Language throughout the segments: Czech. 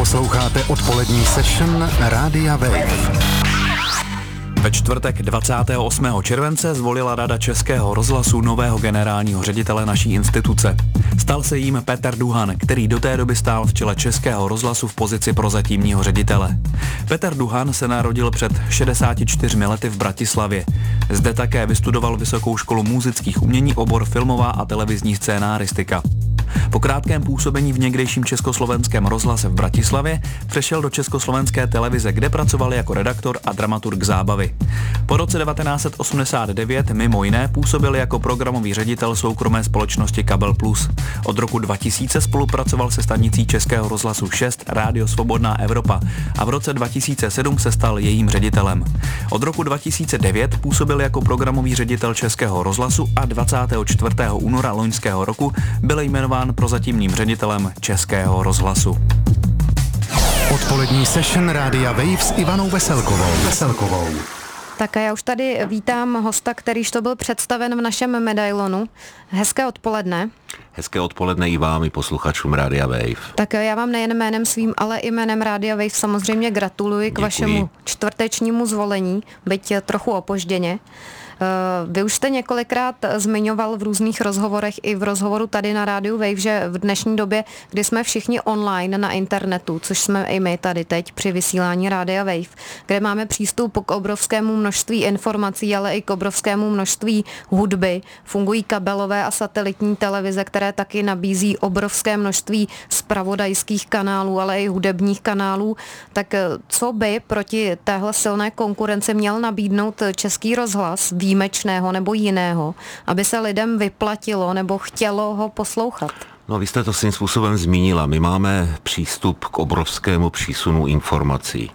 Posloucháte odpolední session Rádia Wave. Ve čtvrtek 28. července zvolila Rada Českého rozhlasu nového generálního ředitele naší instituce. Stal se jím Petr Duhan, který do té doby stál v čele Českého rozhlasu v pozici prozatímního ředitele. Petr Duhan se narodil před 64 lety v Bratislavě. Zde také vystudoval Vysokou školu múzických umění, obor filmová a televizní scénáristika. Po krátkém působení v někdejším československém rozhlase v Bratislavě přešel do Československé televize, kde pracoval jako redaktor a dramaturg zábavy. Po roce 1989 mimo jiné působil jako programový ředitel soukromé společnosti Kabel Plus. Od roku 2000 spolupracoval se stanicí Českého rozhlasu 6 Rádio Svobodná Evropa a v roce 2007 se stal jejím ředitelem. Od roku 2009 působil jako programový ředitel Českého rozhlasu a 24. února loňského roku byl jmenován prozatímním ředitelem Českého rozhlasu. Odpolední session Rádia Wave s Ivanou Veselkovou. Tak a já už tady vítám hosta, kterýž to byl představen v našem medailonu. Hezké odpoledne. Hezké odpoledne i vám, i posluchačům Rádia Wave. Tak já vám nejen jménem svým, ale i jménem Rádia Wave samozřejmě gratuluji k vašemu čtvrtečnímu zvolení, byť trochu opožděně. Vy už jste několikrát zmiňoval v různých rozhovorech i v rozhovoru tady na rádiu Wave, že v dnešní době, kdy jsme všichni online na internetu, což jsme i my tady teď při vysílání Rádia Wave, kde máme přístup k obrovskému množství informací, ale i k obrovskému množství hudby, fungují kabelové a satelitní televize, které taky nabízí obrovské množství zpravodajských kanálů, ale i hudebních kanálů, tak co by proti téhle silné konkurenci měl nabídnout Český rozhlas, výjimečného nebo jiného, aby se lidem vyplatilo nebo chtělo ho poslouchat? No, vy jste to svým způsobem zmínila. My máme přístup k obrovskému přísunu informací.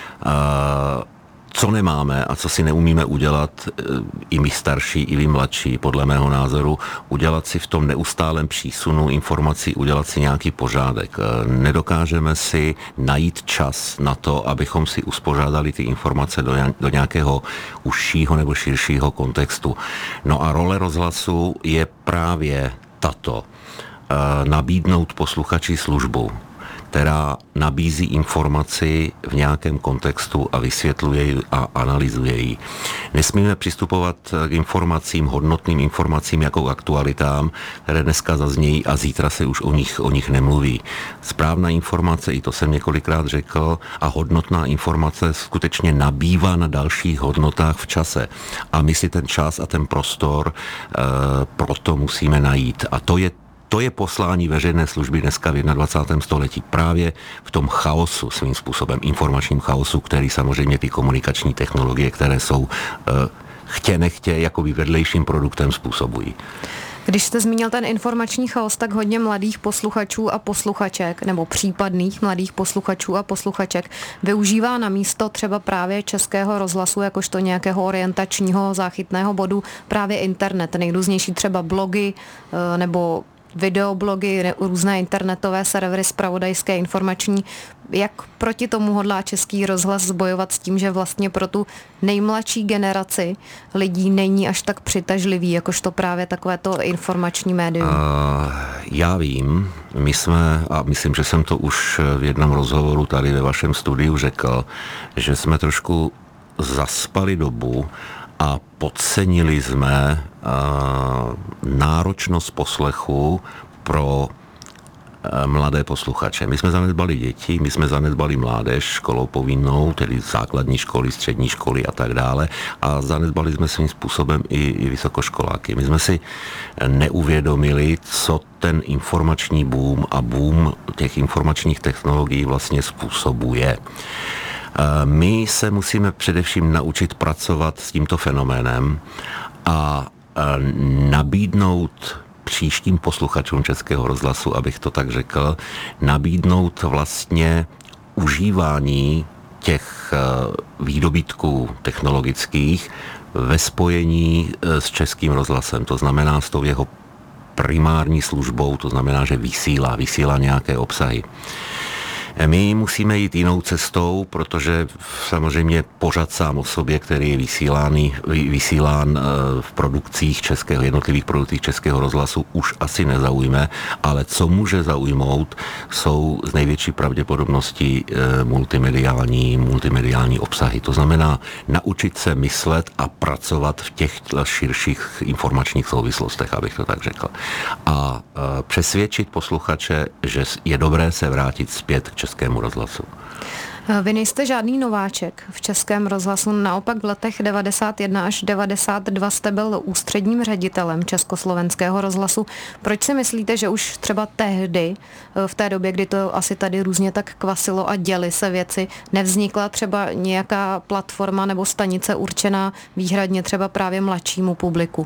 Co nemáme a co si neumíme udělat, i my starší, i vy mladší, podle mého názoru, udělat si v tom neustálém přísunu informací, udělat si nějaký pořádek. Nedokážeme si najít čas na to, abychom si uspořádali ty informace do nějakého užšího nebo širšího kontextu. No a role rozhlasu je právě tato. Nabídnout posluchači službu, která nabízí informaci v nějakém kontextu a vysvětluje ji a analyzuje ji. Nesmíme přistupovat k informacím, hodnotným informacím jako k aktualitám, které dneska zaznějí a zítra se už o nich nemluví. Správná informace, i to jsem několikrát řekl, a hodnotná informace skutečně nabývá na dalších hodnotách v čase. A my si ten čas a ten prostor proto musíme najít. A to je poslání veřejné služby dneska v 21. století. Právě v tom chaosu, svým způsobem, informačním chaosu, který samozřejmě ty komunikační technologie, které jsou chtě nechtě jakoby vedlejším produktem způsobují. Když jste zmínil ten informační chaos, tak hodně mladých posluchačů a posluchaček, nebo případných mladých posluchačů a posluchaček, využívá na místo třeba právě Českého rozhlasu, jakožto nějakého orientačního záchytného bodu, právě internet, nejrůznější třeba blogy nebo videoblogy, různé internetové servery, zpravodajské, informační. Jak proti tomu hodlá Český rozhlas bojovat s tím, že vlastně pro tu nejmladší generaci lidí není až tak přitažlivý, jakožto právě takovéto informační médium? Já vím, my jsme, a myslím, že jsem to už v jednom rozhovoru tady ve vašem studiu řekl, že jsme trošku zaspali dobu a podcenili jsme náročnost poslechu pro mladé posluchače. My jsme zanedbali děti, my jsme zanedbali mládež školou povinnou, tedy základní školy, střední školy a tak dále, a zanedbali jsme svým způsobem i vysokoškoláky. My jsme si neuvědomili, co ten informační boom a boom těch informačních technologií vlastně způsobuje. My se musíme především naučit pracovat s tímto fenoménem a nabídnout příštím posluchačům Českého rozhlasu, abych to tak řekl, nabídnout vlastně užívání těch výdobytků technologických ve spojení s Českým rozhlasem, to znamená s tou jeho primární službou, to znamená, že vysílá nějaké obsahy. My musíme jít jinou cestou, protože samozřejmě pořad sám o sobě, který je vysílán v produkcích jednotlivých produkcích Českého rozhlasu, už asi nezaujme, ale co může zaujmout, jsou z největší pravděpodobností multimediální obsahy. To znamená naučit se myslet a pracovat v těch širších informačních souvislostech, abych to tak řekl. A přesvědčit posluchače, že je dobré se vrátit zpět k Českému rozhlasu. Vy nejste žádný nováček v Českém rozhlasu, naopak v letech 91 až 92 jste byl ústředním ředitelem Československého rozhlasu. Proč si myslíte, že už třeba tehdy, v té době, kdy to asi tady různě tak kvasilo a děly se věci, nevznikla třeba nějaká platforma nebo stanice určená výhradně třeba právě mladšímu publiku?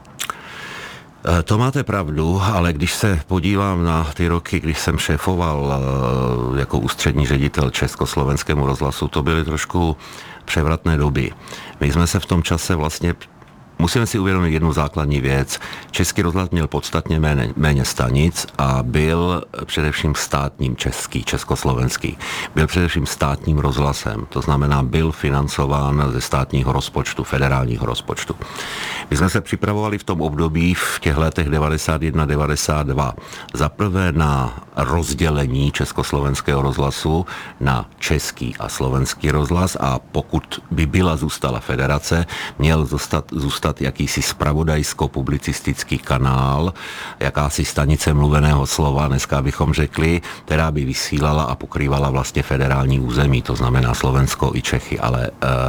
To máte pravdu, ale když se podívám na ty roky, když jsem šéfoval jako ústřední ředitel Československému rozhlasu, to byly trošku převratné doby. My jsme se v tom čase vlastně musíme si uvědomit jednu základní věc. Český rozhlas měl podstatně méně stanic a byl především státním československý. Byl především státním rozhlasem, to znamená byl financován ze státního rozpočtu, federálního rozpočtu. My jsme se připravovali v tom období v těch letech 91-92 zaprvé na rozdělení Československého rozhlasu na český a slovenský rozhlas a pokud by zůstala federace, měl zůstat jakýsi zpravodajsko-publicistický kanál, jakási stanice mluveného slova, dneska bychom řekli, která by vysílala a pokrývala vlastně federální území, to znamená Slovensko i Čechy, ale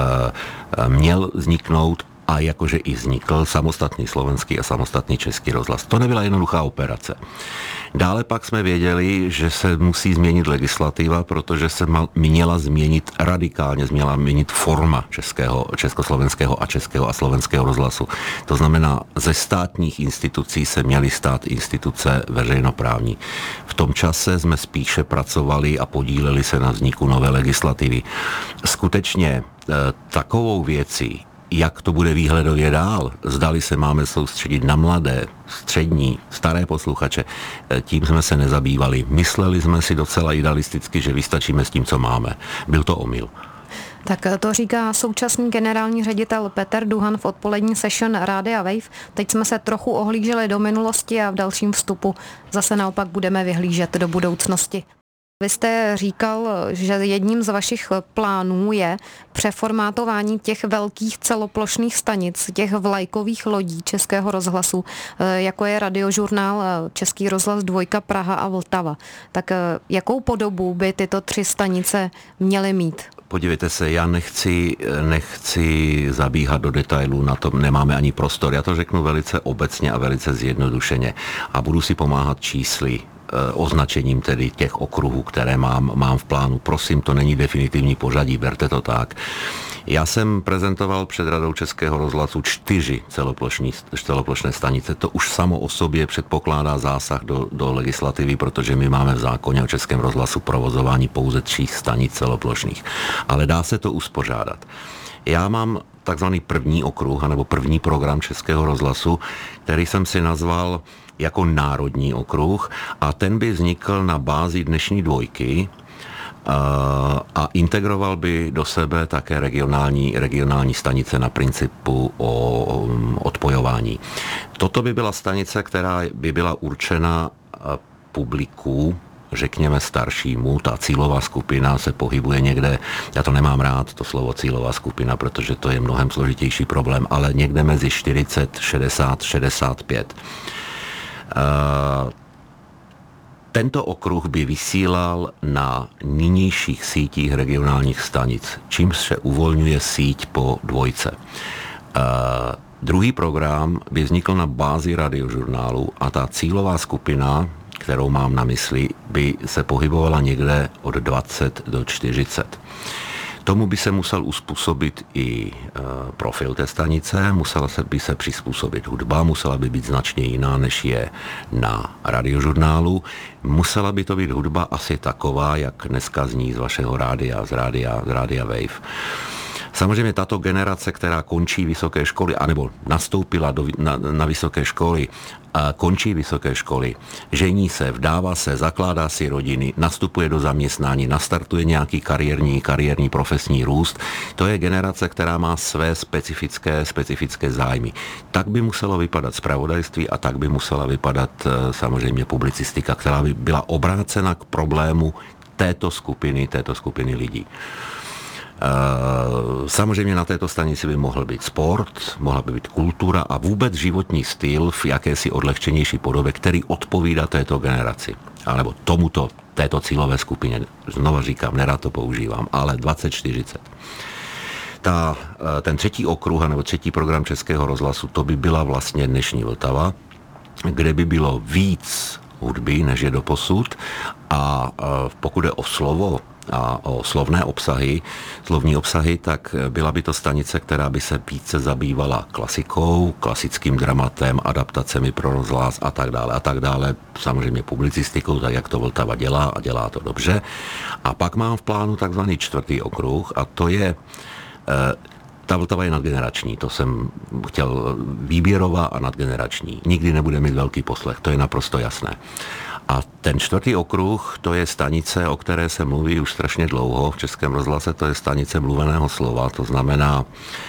měl vzniknout a jakože i vznikl samostatný slovenský a samostatný český rozhlas. To nebyla jednoduchá operace. Dále pak jsme věděli, že se musí změnit legislativa, protože se radikálně změnit forma československého a českého a slovenského rozhlasu. To znamená, ze státních institucí se měly stát instituce veřejnoprávní. V tom čase jsme spíše pracovali a podíleli se na vzniku nové legislativy. Skutečně takovou věcí, jak to bude výhledově dál, zdali se máme soustředit na mladé, střední, staré posluchače, tím jsme se nezabývali. Mysleli jsme si docela idealisticky, že vystačíme s tím, co máme. Byl to omyl. Tak to říká současný generální ředitel Petr Duhan v odpolední session Rádia Wave. Teď jsme se trochu ohlíželi do minulosti a v dalším vstupu zase naopak budeme vyhlížet do budoucnosti. Vy jste říkal, že jedním z vašich plánů je přeformátování těch velkých celoplošných stanic, těch vlajkových lodí Českého rozhlasu, jako je Radiožurnál, Český rozhlas 2, Praha a Vltava. Tak jakou podobu by tyto 3 stanice měly mít? Podívejte se, já nechci zabíhat do detailů, na tom nemáme ani prostor. Já to řeknu velice obecně a velice zjednodušeně a budu si pomáhat čísly, označením tedy těch okruhů, které mám v plánu. Prosím, to není definitivní pořadí, berte to tak. Já jsem prezentoval před Radou Českého rozhlasu 4 celoplošné stanice. To už samo o sobě předpokládá zásah do legislativy, protože my máme v zákoně o Českém rozhlasu provozování pouze 3 stanic celoplošných. Ale dá se to uspořádat. Já mám takzvaný první okruh, nebo první program Českého rozhlasu, který jsem si nazval jako národní okruh a ten by vznikl na bázi dnešní 2 a integroval by do sebe také regionální stanice na principu o odpojování. Toto by byla stanice, která by byla určena publiku, řekněme staršímu, ta cílová skupina se pohybuje někde, já to nemám rád, to slovo cílová skupina, protože to je mnohem složitější problém, ale někde mezi 40, 60, 65. Tento okruh by vysílal na nynějších sítích regionálních stanic, čímž se uvolňuje síť po 2. Druhý program by vznikl na bázi Radiožurnálu a ta cílová skupina, kterou mám na mysli, by se pohybovala někde od 20 do 40. Tomu by se musel uspůsobit i profil té stanice, musela by se přizpůsobit hudba, musela by být značně jiná, než je na Radiožurnálu. Musela by to být hudba asi taková, jak dneska zní z vašeho rádia, z rádia Wave. Samozřejmě tato generace, která končí vysoké školy, anebo nastoupila na vysoké školy, končí vysoké školy, žení se, vdává se, zakládá si rodiny, nastupuje do zaměstnání, nastartuje nějaký kariérní profesní růst. To je generace, která má své specifické zájmy. Tak by muselo vypadat zpravodajství a tak by musela vypadat samozřejmě publicistika, která by byla obrácena k problému této skupiny lidí. Samozřejmě na této stanici by mohl být sport, mohla by být kultura a vůbec životní styl v jakési odlehčenější podobě, který odpovídá této generaci. Alebo této cílové skupině. Znova říkám, nerad to používám, ale 2040. Ten třetí okruh, nebo třetí program Českého rozhlasu, to by byla vlastně dnešní Vltava, kde by bylo víc hudby, než je doposud, a pokud je o slovo a o slovní obsahy, tak byla by to stanice, která by se více zabývala klasikou, klasickým dramatem, adaptacemi pro rozhlas a tak dále, samozřejmě publicistikou, tak jak to Vltava dělá a dělá to dobře. A pak mám v plánu takzvaný čtvrtý okruh a to je ta Vltava je nadgenerační, to jsem chtěl, výběrová a nadgenerační. Nikdy nebude mít velký poslech, to je naprosto jasné. A ten čtvrtý okruh, to je stanice, o které se mluví už strašně dlouho v Českém rozhlase, to je stanice mluveného slova, to znamená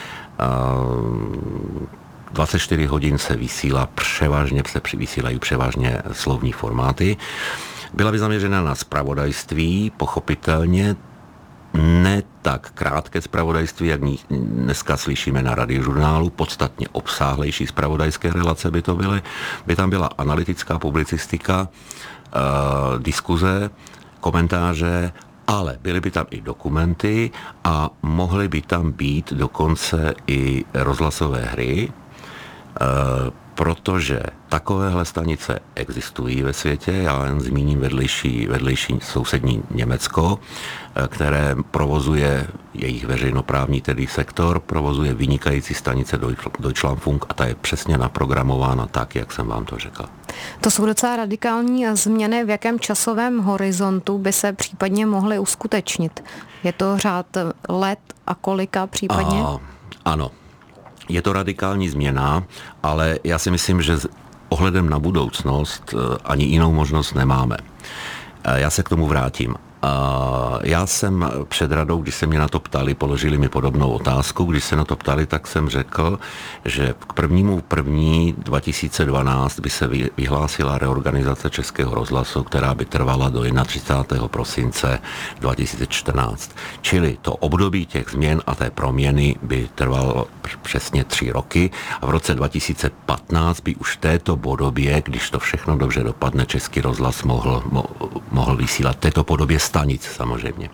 24 hodin se vysílají převážně slovní formáty. Byla by zaměřena na zpravodajství, pochopitelně, ne tak krátké zpravodajství, jak dneska slyšíme na Radiožurnálu, podstatně obsáhlejší zpravodajské relace by to byly. By tam byla analytická publicistika, diskuze, komentáře, ale byly by tam i dokumenty a mohly by tam být dokonce i rozhlasové hry, protože takovéhle stanice existují ve světě. Já jen zmíním vedlejší sousední Německo, které provozuje jejich veřejnoprávní tedy sektor, provozuje vynikající stanice Deutschlandfunk a ta je přesně naprogramována tak, jak jsem vám to řekl. To jsou docela radikální změny. V jakém časovém horizontu by se případně mohly uskutečnit? Je to řád let a kolika případně? Ano. Je to radikální změna, ale já si myslím, že ohledem na budoucnost ani jinou možnost nemáme. Já se k tomu vrátím. Já jsem před radou, když se mě na to ptali, položili mi podobnou otázku. Když se na to ptali, tak jsem řekl, že k 1.1. 2012 by se vyhlásila reorganizace Českého rozhlasu, která by trvala do 31. prosince 2014. Čili to období těch změn a té proměny by trvalo přesně 3 roky a v roce 2015 by už v této podobě, když to všechno dobře dopadne, Český rozhlas mohl vysílat této podobě stanic samozřejmě.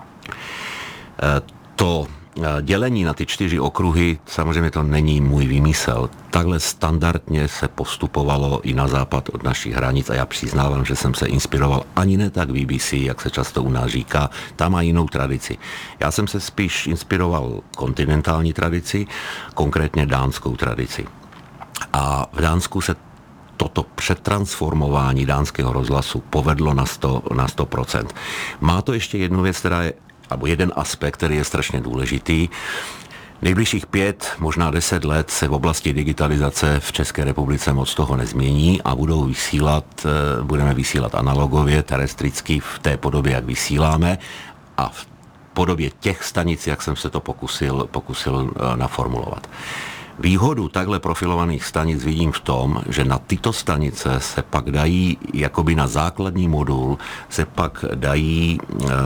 To dělení na ty 4 okruhy, samozřejmě to není můj výmysl. Takhle standardně se postupovalo i na západ od našich hranic a já přiznávám, že jsem se inspiroval ani ne tak BBC, jak se často u nás říká, tam má jinou tradici. Já jsem se spíš inspiroval kontinentální tradici, konkrétně dánskou tradici. A v Dánsku se toto přetransformování dánského rozhlasu povedlo na 100%. Má to ještě jednu věc, alebo jeden aspekt, který je strašně důležitý. Nejbližších 5, možná 10 let se v oblasti digitalizace v České republice moc toho nezmění a budeme vysílat analogově, terestricky v té podobě, jak vysíláme a v podobě těch stanic, jak jsem se to pokusil naformulovat. Výhodu takhle profilovaných stanic vidím v tom, že na tyto stanice se pak dají, jakoby na základní modul, se pak dají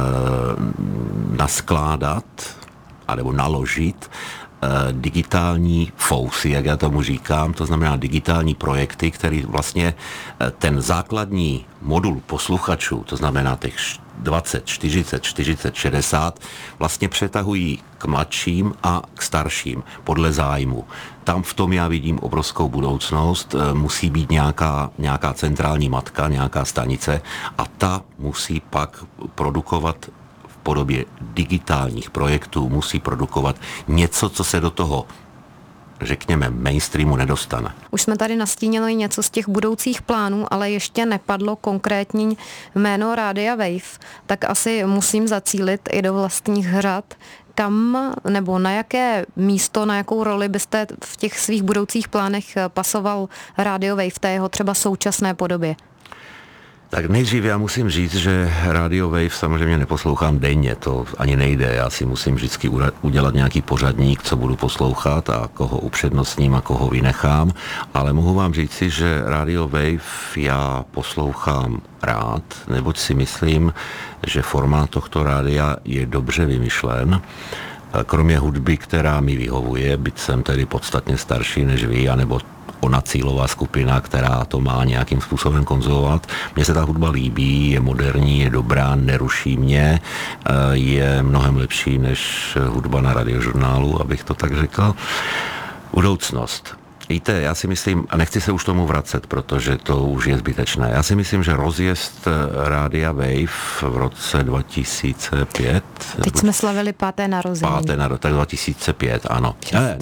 naskládat anebo naložit digitální fousy, jak já tomu říkám, to znamená digitální projekty, který vlastně ten základní modul posluchačů, to znamená těch 20, 40, 60, vlastně přetahují k mladším a k starším podle zájmu. Tam v tom já vidím obrovskou budoucnost, musí být nějaká centrální matka, nějaká stanice a ta musí pak produkovat v podobě digitálních projektů, musí produkovat něco, co se do toho, řekněme, mainstreamu nedostane. Už jsme tady nastínili něco z těch budoucích plánů, ale ještě nepadlo konkrétní jméno Rádia Wave, tak asi musím zacílit i do vlastních řad. kam nebo na jaké místo, na jakou roli byste v těch svých budoucích plánech pasoval Radio Wave v té jeho třeba současné podobě? Tak nejdřív já musím říct, že Radio Wave samozřejmě neposlouchám denně, to ani nejde. Já si musím vždycky udělat nějaký pořadník, co budu poslouchat a koho upřednostním a koho vynechám, ale mohu vám říci, že Radio Wave já poslouchám rád, neboť si myslím, že formát tohto rádia je dobře vymyšlen. Kromě hudby, která mi vyhovuje, byť jsem tedy podstatně starší než vy, anebo ona cílová skupina, která to má nějakým způsobem konzumovat. Mně se ta hudba líbí, je moderní, je dobrá, neruší mě, je mnohem lepší než hudba na Radiožurnálu, abych to tak řekl. Budoucnost. Víte, já si myslím, a nechci se už tomu vracet, protože to už je zbytečné, já si myslím, že rozjezd Rádia Wave v roce 2005... Teď jsme slavili 5. narozeniny. 5. narozeniny, tak 2005, ano.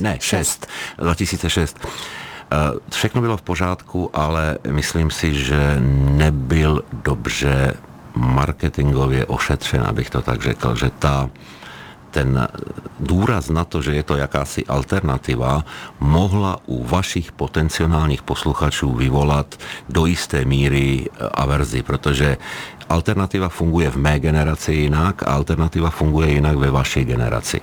2006. Všechno bylo v pořádku, ale myslím si, že nebyl dobře marketingově ošetřen, abych to tak řekl, že ten důraz na to, že je to jakási alternativa, mohla u vašich potenciálních posluchačů vyvolat do jisté míry averzi, protože alternativa funguje v mé generaci jinak a alternativa funguje jinak ve vaší generaci.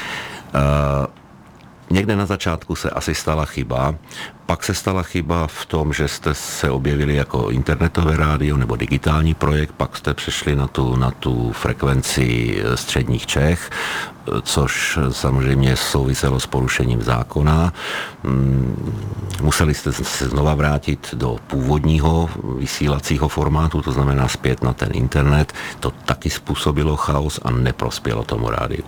Někde na začátku se asi stala chyba, pak se stala chyba v tom, že jste se objevili jako internetové rádio nebo digitální projekt, pak jste přešli na tu frekvenci středních Čech, což samozřejmě souviselo s porušením zákona. Museli jste se znova vrátit do původního vysílacího formátu, to znamená zpět na ten internet. To taky způsobilo chaos a neprospělo tomu rádiu.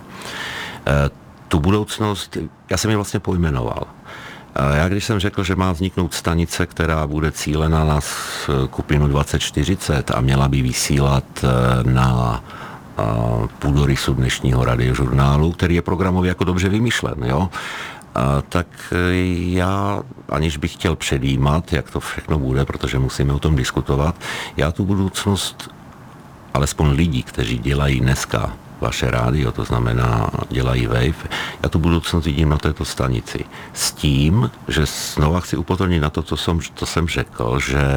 Tu budoucnost, já jsem ji vlastně pojmenoval. Já když jsem řekl, že má vzniknout stanice, která bude cílena na skupinu 2040 a měla by vysílat na půdorysu dnešního Radiožurnálu, který je programově jako dobře vymyšlen, jo? Tak já, aniž bych chtěl předjímat, jak to všechno bude, protože musíme o tom diskutovat, já tu budoucnost, alespoň lidí, kteří dělají dneska vaše rádio, to znamená dělají Wave, já tu budoucnost vidím na této stanici. S tím, že znova chci upozornit na to, co jsem řekl, že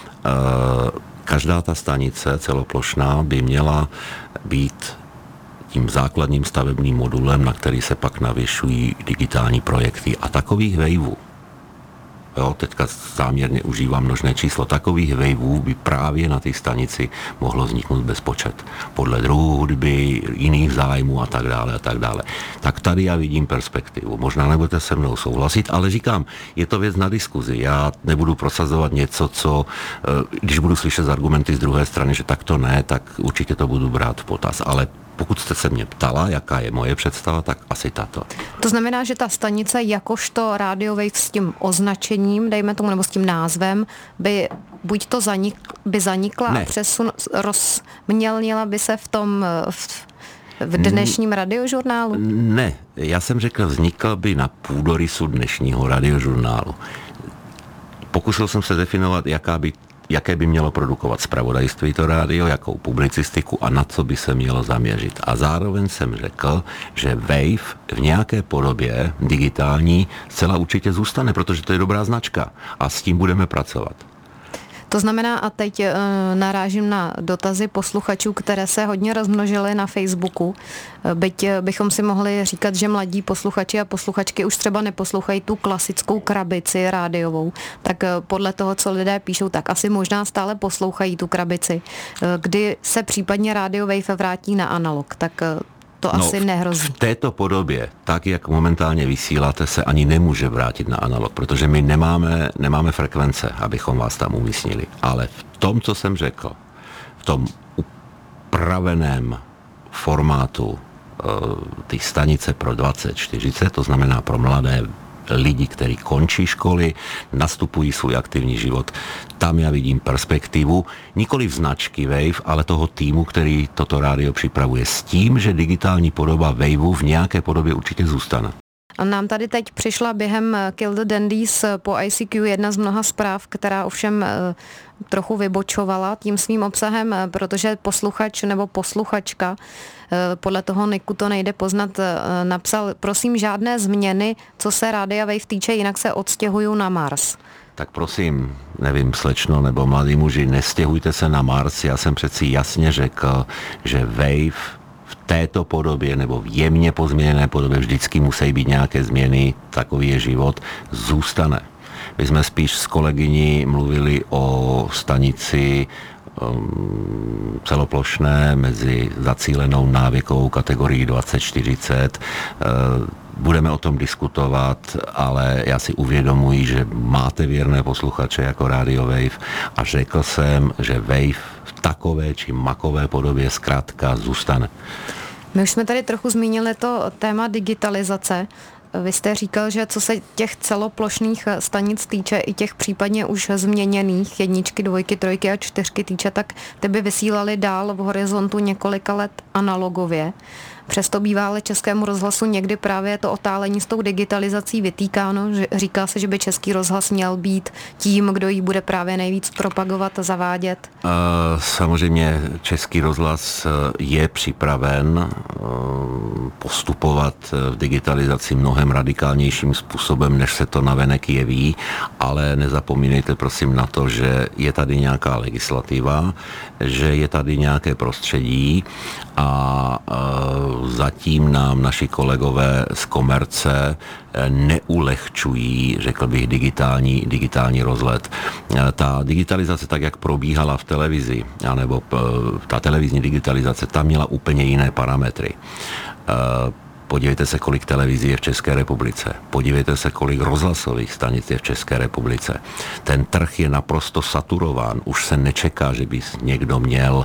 každá ta stanice celoplošná by měla být tím základním stavebním modulem, na který se pak navěšují digitální projekty. A takových waveů, jo, teďka záměrně užívám množné číslo, takových waveů by právě na té stanici mohlo vzniknout bezpočet. Podle druhu hudby, jiných zájmů a tak dále a tak dále. Tak tady já vidím perspektivu. Možná nebudete se mnou souhlasit, ale říkám, je to věc na diskuzi. Já nebudu prosazovat něco, co, když budu slyšet argumenty z druhé strany, že tak to ne, tak určitě to budu brát v potaz. Ale pokud jste se mě ptala, jaká je moje představa, tak asi tato. To znamená, že ta stanice jakožto Radio Wave s tím označením, dejme tomu, nebo s tím názvem, by buď to zanikla ne. A rozmělnila by se v dnešním Radiožurnálu? Ne, já jsem řekl, vznikla by na půdorysu dnešního Radiožurnálu. Pokusil jsem se definovat, jaké by mělo produkovat zpravodajství to rádio, jakou publicistiku a na co by se mělo zaměřit. A zároveň jsem řekl, že Wave v nějaké podobě digitální zcela určitě zůstane, protože to je dobrá značka a s tím budeme pracovat. To znamená, a teď narážím na dotazy posluchačů, které se hodně rozmnožily na Facebooku, byť bychom si mohli říkat, že mladí posluchači a posluchačky už třeba neposlouchají tu klasickou krabici rádiovou, tak podle toho, co lidé píšou, tak asi možná stále poslouchají tu krabici. Kdy se případně Radio Wave vrátí na analog, tak to asi nehrozí. V této podobě, tak jak momentálně vysíláte, se ani nemůže vrátit na analog, protože my nemáme frekvence, abychom vás tam umístnili. Ale v tom, co jsem řekl, v tom upraveném formátu ty stanice pro 2040, to znamená pro mladé lidi, kteří končí školy, nastupují svůj aktivní život. Tam já vidím perspektivu, nikoli v značky Wave, ale toho týmu, který toto rádio připravuje s tím, že digitální podoba Waveu v nějaké podobě určitě zůstane. Nám tady teď přišla během Kill the Dandies po ICQ jedna z mnoha zpráv, která ovšem trochu vybočovala tím svým obsahem, protože posluchač nebo posluchačka, podle toho niku to nejde poznat, napsal: prosím, žádné změny, co se Rádia Wave týče, jinak se odstěhuju na Mars. Tak prosím, nevím, slečno nebo mladí muži, nestěhujte se na Mars. Já jsem přeci jasně řekl, že Wave v této podobě nebo v jemně pozměněné podobě, vždycky musí být nějaké změny, takový je život, zůstane. My jsme spíš s kolegyní mluvili o stanici celoplošné mezi zacílenou návěkovou kategorií 2040. Budeme o tom diskutovat, ale já si uvědomuji, že máte věrné posluchače jako Radio Wave a řekl jsem, že Wave v takové či makové podobě zkrátka zůstane. My už jsme tady trochu zmínili to téma digitalizace. Vy jste říkal, že co se těch celoplošných stanic týče, i těch případně už změněných 1, 2, 3 a 4 týče, tak ty by vysílali dál v horizontu několika let analogově. Přesto bývá ale Českému rozhlasu někdy právě to otálení s tou digitalizací vytýkáno. Že říká se, že by Český rozhlas měl být tím, kdo ji bude právě nejvíc propagovat a zavádět. Samozřejmě Český rozhlas je připraven postupovat v digitalizaci mnohem radikálnějším způsobem, než se to navenek jeví, ale nezapomínejte prosím na to, že je tady nějaká legislativa, že je tady nějaké prostředí a zatím nám naši kolegové z komerce neulehčují, řekl bych, digitální rozlet. Ta digitalizace, tak jak probíhala v televizi, anebo ta televizní digitalizace, tam měla úplně jiné parametry. Podívejte se, kolik televizí je v České republice. Podívejte se, kolik rozhlasových stanic je v České republice. Ten trh je naprosto saturován. Už se nečeká, že by někdo měl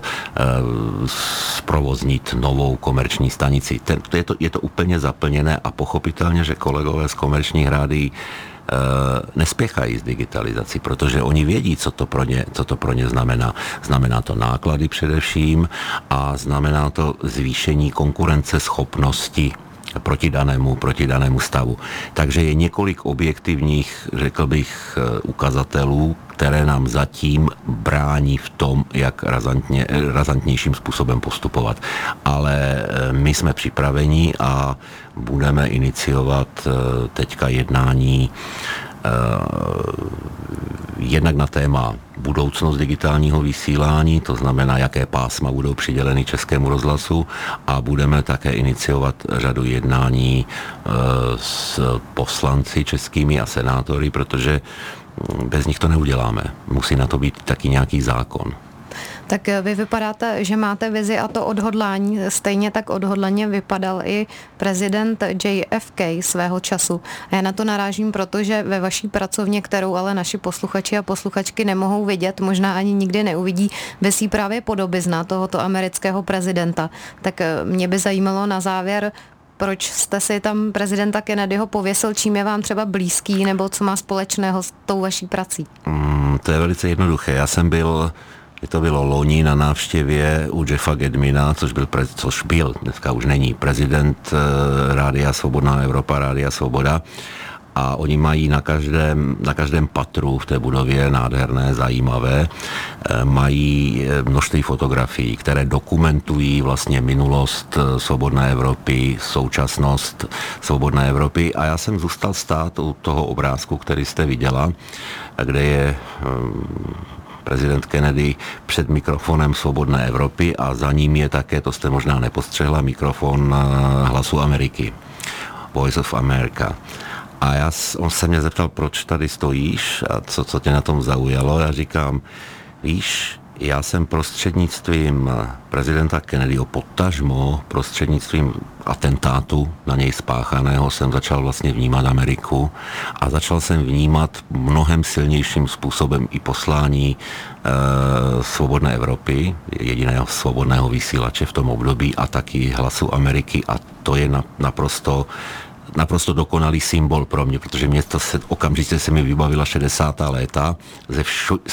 zprovoznit novou komerční stanici. Je to úplně zaplněné a pochopitelně, že kolegové z komerčních rádií nespěchají s digitalizací, protože oni vědí, co to pro ně znamená. Znamená to náklady především a znamená to zvýšení konkurenceschopnosti proti danému stavu. Takže je několik objektivních, řekl bych, ukazatelů, které nám zatím brání v tom, jak razantnějším způsobem postupovat. Ale my jsme připraveni a budeme iniciovat teďka jednání jednak na téma budoucnost digitálního vysílání, to znamená, jaké pásma budou přiděleny Českému rozhlasu, a budeme také iniciovat řadu jednání s poslanci českými a senátory, protože bez nich to neuděláme. Musí na to být taky nějaký zákon. Tak vy vypadáte, že máte vizi a to odhodlání. Stejně tak odhodlaně vypadal i prezident JFK svého času. A já na to narážím, protože ve vaší pracovně, kterou ale naši posluchači a posluchačky nemohou vidět, možná ani nikdy neuvidí, visí právě podobizna tohoto amerického prezidenta. Tak mě by zajímalo na závěr, proč jste si tam prezidenta Kennedyho pověsil, čím je vám třeba blízký, nebo co má společného s tou vaší prací? To je velice jednoduché. To bylo loni na návštěvě u Jeffa Gedmina, což byl, dneska už není, prezident Rádia Svobodná Evropa, Rádia Svoboda. A oni mají na každém patru v té budově, nádherné, zajímavé, mají množství fotografií, které dokumentují vlastně minulost Svobodné Evropy, současnost Svobodné Evropy. A já jsem zůstal stát u toho obrázku, který jste viděla, kde je prezident Kennedy před mikrofonem Svobodné Evropy a za ním je také, to jste možná nepostřehla, mikrofon Hlasu Ameriky, Voice of America. A on se mě zeptal, proč tady stojíš a co tě na tom zaujalo. Já říkám, víš, já jsem prostřednictvím prezidenta Kennedyho, potažmo prostřednictvím atentátu na něj spáchaného, jsem začal vlastně vnímat Ameriku a začal jsem vnímat mnohem silnějším způsobem i poslání Svobodné Evropy, jediného svobodného vysílače v tom období, a taky Hlasu Ameriky, a to je naprosto dokonalý symbol pro mě, protože okamžitě se mi vybavila 60. léta ze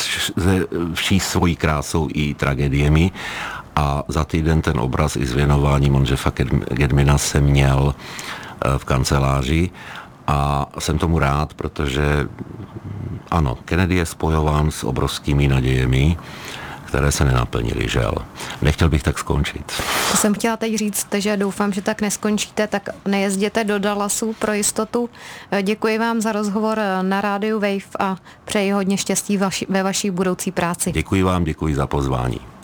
vší svojí krásou i tragédiemi, a za týden ten obraz i s věnováním Jeffa Gedmina jsem měl v kanceláři a jsem tomu rád, protože ano, Kennedy je spojován s obrovskými nadějemi, které se nenaplnily, žel. Nechtěl bych tak skončit. To jsem chtěla teď říct, že doufám, že tak neskončíte, tak nejezděte do Dallasu pro jistotu. Děkuji vám za rozhovor na rádiu Wave a přeji hodně štěstí ve vaší budoucí práci. Děkuji vám, děkuji za pozvání.